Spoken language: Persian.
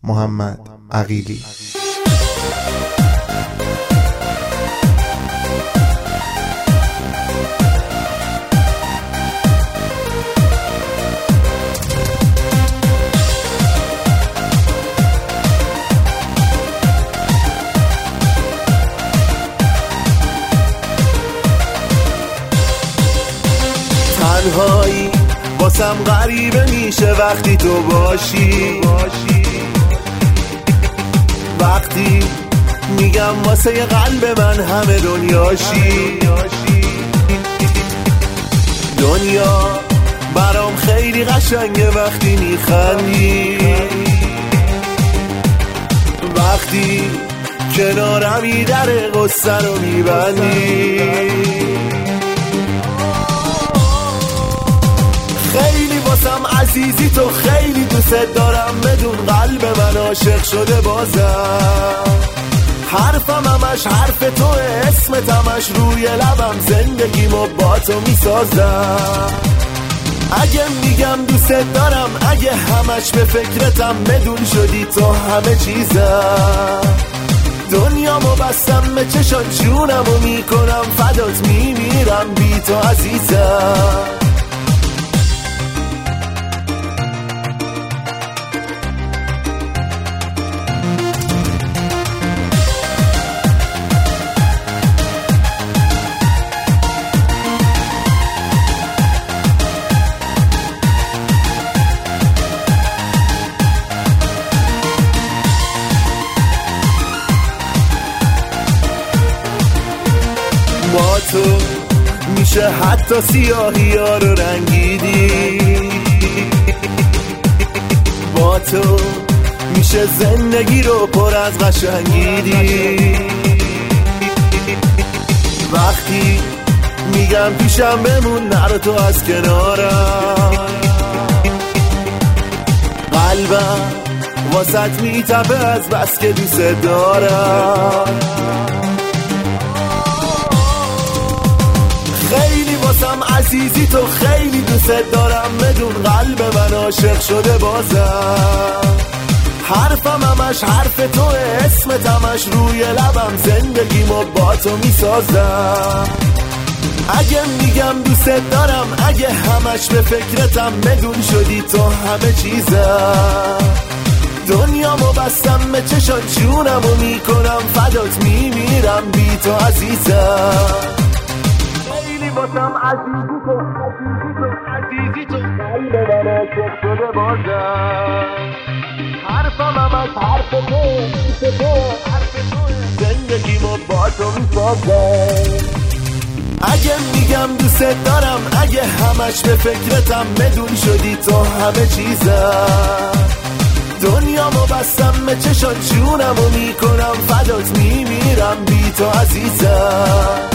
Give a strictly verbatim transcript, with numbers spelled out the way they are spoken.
محمد عقیلی. تنهایی واسم غریبه میشه وقتی تو باشی، وقتی میگم واسه قلب من همه دنیاشی. دنیا برام خیلی قشنگه وقتی میخندی، وقتی کنارمی در قصه رو میبندی. خیلی واسم عزیزی تو، خیلی دوست دارم، بدون قلب من عاشق شده بازم. حرفم همش حرف تو، اسمت همش روی لبم، زندگیمو با تو میسازم. اگه میگم دوست دارم، اگه همش به فکرتم، بدون شدی تو همه چیزم. دنیامو بستم به چشان، جونمو میکنم فدات، میمیرم بی تو عزیزم. با تو میشه حتی سیاهی ها رو رنگیدی، با تو میشه زندگی رو پر از قشنگیدی. وقتی میگم پیشم بمون، نرو تو از کنارم، قلبم واسط میتپه از بس که دوست دارم. خیلی واسم عزیزی تو، خیلی دوست دارم، بدون قلب من عاشق شده بازم. حرفم همش حرف تو، اسمت همش روی لبم، زندگیمو با تو میسازم. اگه میگم دوست دارم، اگه همش به فکرتم، بدون شدی تو همه چیزم. دنیامو بستم به چشان، جونمو میکنم فدات، میمیرم بی تو عزیزم. واسم عزیزی تو، عزیزی تو، عزیزی تو، قلب من عاشق شده بازم. حرفم همش حرف تو، حرف تو، حرف تو، زندگیمو با تو میسازم. اگه میگم دوست دارم، اگه همش به فکرتم، بدون شدی تو همه چیزم. دنیامو بستم به چشان، جونمو میکنم فدات، میمیرم بی تو عزیزم.